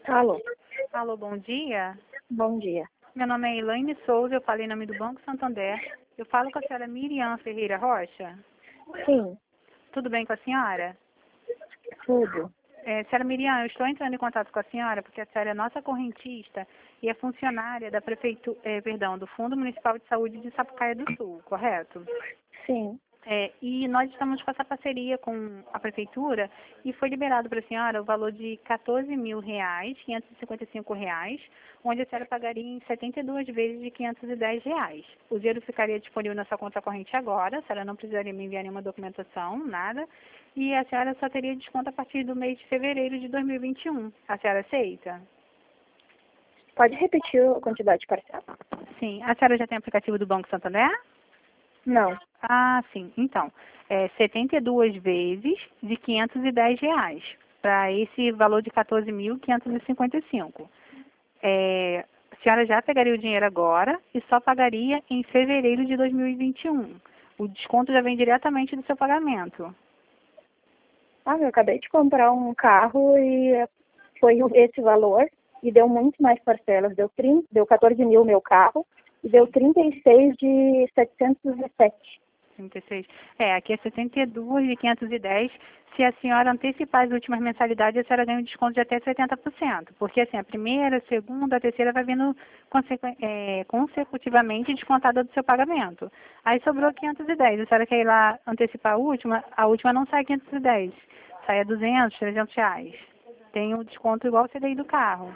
Alô, Alô, bom dia. bom dia. Meu nome é Elaine Souza, eu falo em nome do Banco Santander. Eu falo com a senhora Miriam Ferreira Rocha. Sim, Tudo bem com a senhora? tudo. Senhora Miriam, eu estou entrando em contato com a senhora porque a senhora é nossa correntista e é funcionária da do Fundo Municipal de Saúde de Sapucaia do Sul, correto? Sim. E nós estamos com essa parceria com a prefeitura e foi liberado para a senhora o valor de R$ 14.000, R$ 555, onde a senhora pagaria em 72 vezes de R$ 510. O dinheiro ficaria disponível na sua conta corrente agora, a senhora não precisaria me enviar nenhuma documentação, nada, e a senhora só teria desconto a partir do mês de fevereiro de 2021. A senhora aceita? Pode repetir a quantidade parcial? Sim. A senhora já tem aplicativo do Banco Santander? Não. Ah, sim. Então, 72 vezes de R$ 510 para esse valor de 14.555. A senhora já pegaria o dinheiro agora e só pagaria em fevereiro de 2021. O desconto já vem diretamente do seu pagamento. Ah, eu acabei de comprar um carro e foi esse valor e deu muito mais parcelas. Deu 14 mil meu carro e deu 36 de 707. 36. Aqui é 72 de 510. Se a senhora antecipar as últimas mensalidades, a senhora ganha um desconto de até 70%. Porque assim, a primeira, a segunda, a terceira vai vindo consecutivamente descontada do seu pagamento. Aí sobrou 510. A senhora quer ir lá antecipar a última não sai 510. Sai a 200, R$ 300. Tem um desconto igual ao CDI do carro.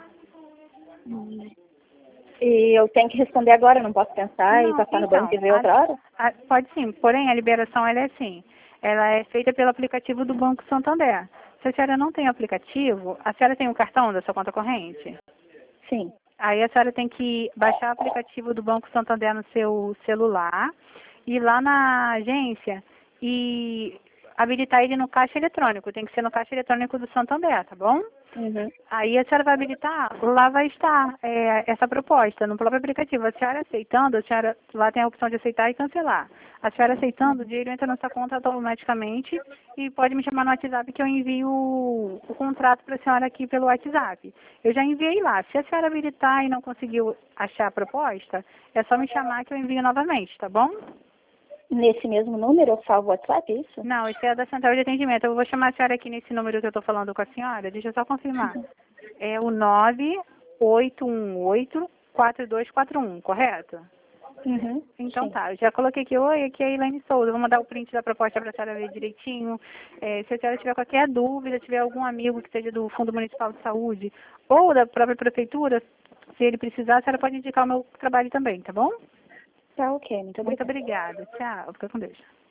E eu tenho que responder agora, não posso pensar e Não, passar no então, banco e ver outra hora? pode sim, porém a liberação ela é assim, ela é feita pelo aplicativo do Banco Santander. Se a senhora não tem o aplicativo, a senhora tem o cartão da sua conta corrente? Sim. Aí a senhora tem que baixar o aplicativo do Banco Santander no seu celular, ir lá na agência e habilitar ele no caixa eletrônico. Tem que ser no caixa eletrônico do Santander, tá bom? Uhum. Aí a senhora vai habilitar, lá vai estar essa proposta, no próprio aplicativo. A senhora aceitando, a senhora lá tem a opção de aceitar e cancelar. A senhora aceitando, o dinheiro entra na sua conta automaticamente e pode me chamar no WhatsApp que eu envio o contrato para a senhora aqui pelo WhatsApp. Eu já enviei lá. Se a senhora habilitar e não conseguiu achar a proposta, é só me chamar que eu envio novamente, tá bom? Nesse mesmo número eu salvo o WhatsApp, é isso? Não, esse é da central de atendimento. Eu vou chamar a senhora aqui nesse número que eu estou falando com a senhora. Deixa eu só confirmar. É o 9818-4241, correto? Uhum. Então Sim. tá, eu já coloquei aqui, oi, aqui é a Elaine Souza, vou mandar o print da proposta para a senhora ver direitinho. Se a senhora tiver qualquer dúvida, tiver algum amigo que seja do Fundo Municipal de Saúde ou da própria Prefeitura, se ele precisar, a senhora pode indicar o meu trabalho também, tá bom? Tá ok, muito Muito obrigada. obrigada, tchau, fica com Deus.